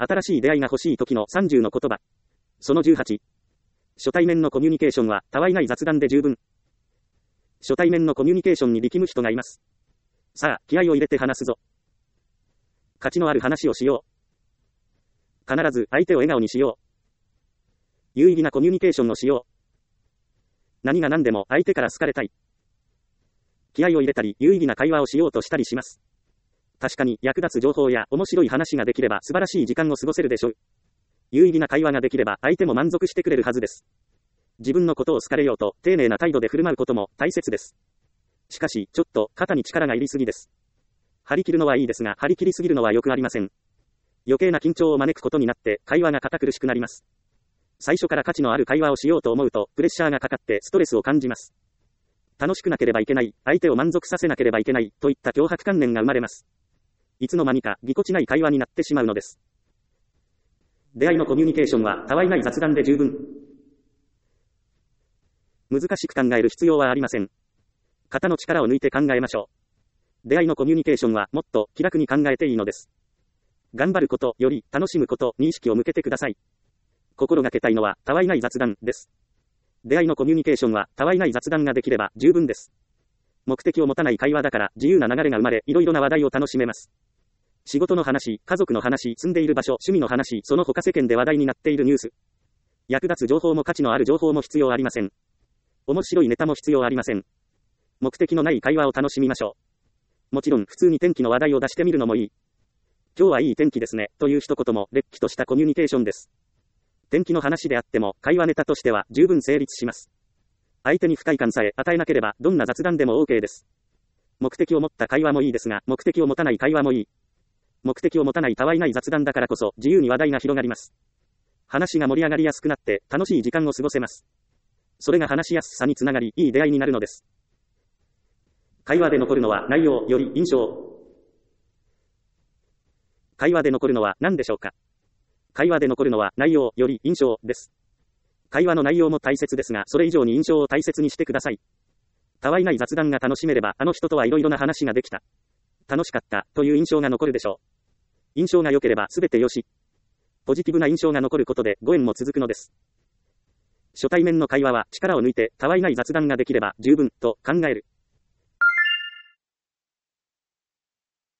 新しい出会いが欲しい時の30の言葉。その18。初対面のコミュニケーションは、たわいない雑談で十分。初対面のコミュニケーションに力む人がいます。さあ、気合を入れて話すぞ。価値のある話をしよう。必ず相手を笑顔にしよう。有意義なコミュニケーションをしよう。何が何でも相手から好かれたい。気合を入れたり、有意義な会話をしようとしたりします。確かに役立つ情報や面白い話ができれば素晴らしい時間を過ごせるでしょう。有意義な会話ができれば相手も満足してくれるはずです。自分のことを好かれようと丁寧な態度で振る舞うことも大切です。しかし、ちょっと肩に力が入りすぎです。張り切るのはいいですが、張り切りすぎるのは良くありません。余計な緊張を招くことになって会話が堅苦しくなります。最初から価値のある会話をしようと思うとプレッシャーがかかってストレスを感じます。楽しくなければいけない、相手を満足させなければいけないといった強迫観念が生まれます。いつの間にかぎこちない会話になってしまうのです。出会いのコミュニケーションはたわいない雑談で十分。難しく考える必要はありません。肩の力を抜いて考えましょう。出会いのコミュニケーションはもっと気楽に考えていいのです。頑張ることより楽しむことに意識を向けてください。心がけたいのはたわいない雑談です。出会いのコミュニケーションはたわいない雑談ができれば十分です。目的を持たない会話だから自由な流れが生まれ、いろいろな話題を楽しめます。仕事の話、家族の話、住んでいる場所、趣味の話、その他世間で話題になっているニュース。役立つ情報も価値のある情報も必要ありません。面白いネタも必要ありません。目的のない会話を楽しみましょう。もちろん普通に天気の話題を出してみるのもいい。今日はいい天気ですね、という一言もれっきとしたコミュニケーションです。天気の話であっても会話ネタとしては十分成立します。相手に不快感さえ与えなければどんな雑談でも OK です。目的を持った会話もいいですが、目的を持たない会話もいい。目的を持たないたわいない雑談だからこそ自由に話題が広がります。話が盛り上がりやすくなって楽しい時間を過ごせます。それが話しやすさにつながり、いい出会いになるのです。会話で残るのは内容より印象。会話で残るのは何でしょうか。会話で残るのは内容より印象です。会話の内容も大切ですが、それ以上に印象を大切にしてください。たわいない雑談が楽しめれば、あの人とはいろいろな話ができた。楽しかったという印象が残るでしょう。印象が良ければ全て良し。ポジティブな印象が残ることでご縁も続くのです。初対面の会話は力を抜いてたわいない雑談ができれば十分と考える。